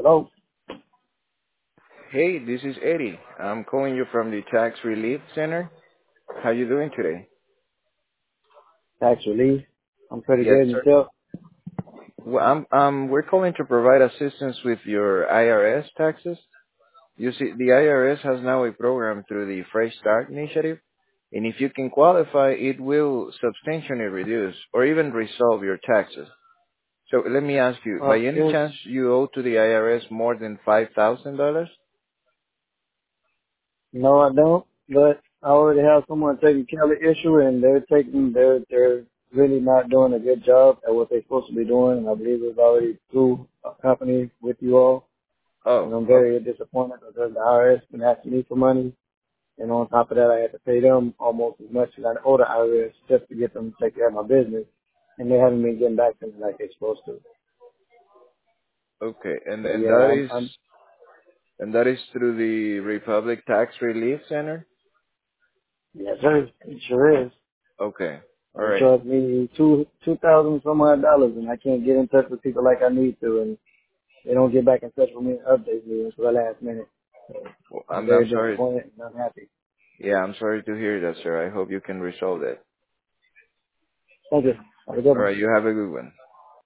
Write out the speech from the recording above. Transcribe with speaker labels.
Speaker 1: Hello,
Speaker 2: Hey, this is Eddie. I'm calling you from the Tax Relief Center. How you doing today?
Speaker 1: tax relief. I'm pretty
Speaker 2: Yes,
Speaker 1: good
Speaker 2: sir.
Speaker 1: yourself.
Speaker 2: We're calling to provide assistance with your IRS taxes. You see, the IRS has now a program through the Fresh Start initiative, and if you can qualify, it will substantially reduce or even resolve your taxes. So let me ask you, by any
Speaker 1: Yes,
Speaker 2: chance you owe to the IRS more than $5,000?
Speaker 1: no, I don't. But I already have someone taking care of the issue, and they're really not doing a good job at what they're supposed to be doing. And I believe it's already through a company with you all, and
Speaker 2: Oh,
Speaker 1: I'm
Speaker 2: okay.
Speaker 1: very disappointed because the IRS been asking me for money, and on top of that, I had to pay them almost as much as I owe the IRS just to get them to take care of my business, and they haven't been getting back to me like they're supposed to.
Speaker 2: Okay,
Speaker 1: So
Speaker 2: and
Speaker 1: yeah,
Speaker 2: that
Speaker 1: I'm,
Speaker 2: is
Speaker 1: I'm
Speaker 2: and that is through the Republic Tax Relief Center?
Speaker 1: yes, sir. It sure is.
Speaker 2: Okay. All
Speaker 1: They
Speaker 2: right.
Speaker 1: charge me two thousand some odd dollars, and I can't get in touch with people like I need to, and they don't get back in touch with me and update me until the last minute. So
Speaker 2: Well,
Speaker 1: I'm
Speaker 2: I'm
Speaker 1: very
Speaker 2: sorry.
Speaker 1: disappointed and unhappy.
Speaker 2: Yeah, I'm sorry to hear that, sir. I hope you can resolve that.
Speaker 1: Thank you. Have a good
Speaker 2: All
Speaker 1: one.
Speaker 2: right. You have a good one.